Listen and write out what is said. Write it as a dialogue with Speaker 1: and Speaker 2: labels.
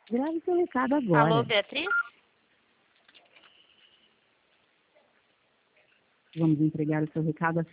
Speaker 1: Grave seu recado agora.
Speaker 2: Alô, Beatriz?
Speaker 1: Vamos entregar o seu recado